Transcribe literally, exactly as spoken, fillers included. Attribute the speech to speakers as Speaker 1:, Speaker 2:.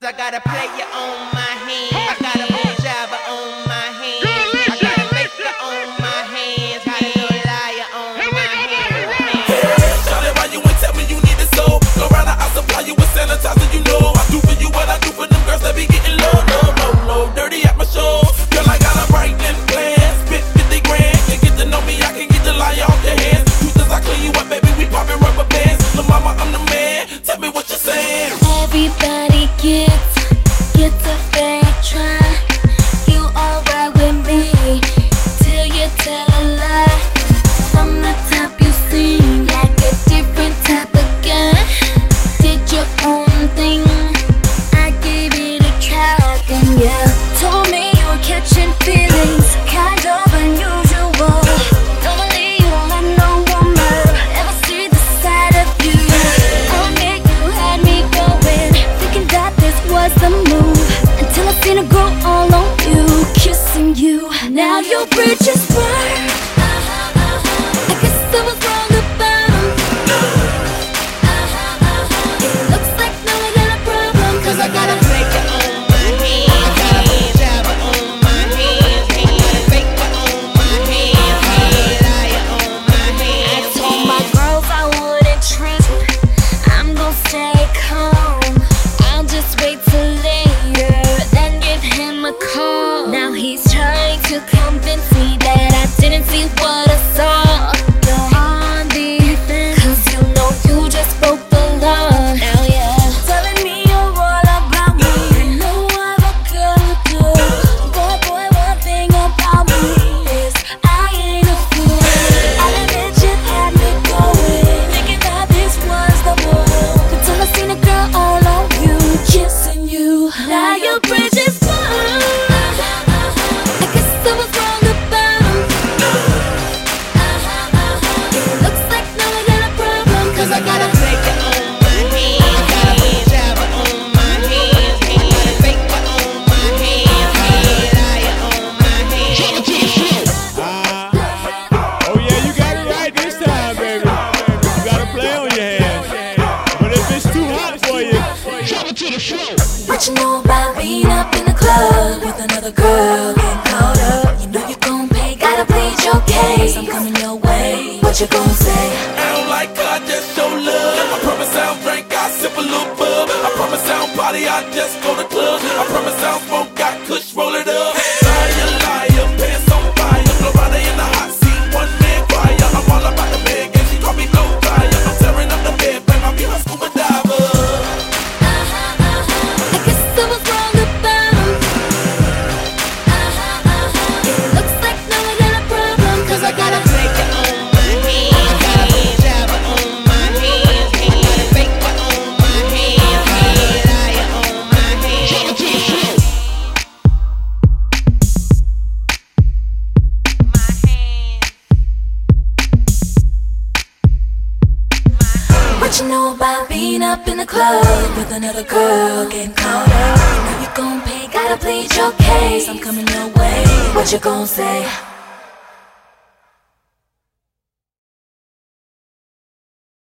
Speaker 1: I got a player on my hands, I got a blue jabber on my hands, I got a faker on my hands, got a little liar on my hands.
Speaker 2: Hey, Charlie, why you ain't tell me you need a soul? Go round, I supply you with sanitizer, you know. I do for you what I do for them girls that be getting low, low, low, low, dirty at my show. Girl, I got a bright and plan, spit fifty grand. You get to know me, I can get the lie off your hands. Truth is I clean you up, baby, we poppin' rubber bands. Lil' mama, I'm the man, tell me what you're saying.
Speaker 3: Everybody gets, gets a fair try. You alright with me, till you tell a lie. From the top you seem like a different type of guy. Did your own thing, I gave it a try. And yeah, told me you were catching feelings, kind of unusual. Normally you don't let no woman ever see the side of you. I admit you had me going, thinking that this was the move, until I seen it grow all on you, kissing you. Now your bridge is burned. I guess I was wrong about him. It looks like now I got a problem, cause I got a
Speaker 1: Player on my hands, I got a blue jabber on my hands, I got a faker on my hands, got a little liar on my
Speaker 3: I
Speaker 1: hands.
Speaker 3: told my girls I wouldn't trip, I'm gon' stay calm. I'll just wait till later, then give him a call. Now he's trying to convince me that I didn't see what I saw. You're on defense, cause you know you just broke the law. Now yeah, telling me you're all about me. You know I'm a good girl. Boy, boy, one thing about me is I ain't a fool. I'll admit you had me going, thinking that this was the move, until I seen a girl all on you, kissing you. Now your bridge is burned. I guess I was wrong about him. It looks like now I got a problem, cause I got a
Speaker 1: Player on my hands, I got a blue jabber on my hands, I got a faker on my hands, got a little liar on my hands.
Speaker 4: Uh, oh yeah, you got it right this time, baby. You got a play on your hands. But if it's too hot for you, drop it to the floor.
Speaker 3: What you know about being up in the club with another girl, getting caught up? You know you gon' pay, gotta plead your case. I'm coming your way, what you gon' say?
Speaker 2: I don't like her, I just show love. I promise I don't drink, I sip a little bub. I promise I don't party, I just go to club. I promise I don't smoke, got kush, roll it up. Liar, liar, pants on fire. Nobody in the hot seat, one man choir. I'm all about the bed game, she call me no fire. I'm tearing up the bed, bang, I'll be her scuba diver.
Speaker 3: I guess I was wrong about him. It looks like now I got a problem, cause I got a
Speaker 1: Player on my hands, I got a blue jabber on my hands, I got a faker on my hands, got a little liar on my hands. My hands.
Speaker 3: What you know about being up in the club with another girl, getting caught up? You know you gon' pay, gotta plead your case. I'm coming your way, what you gon' say?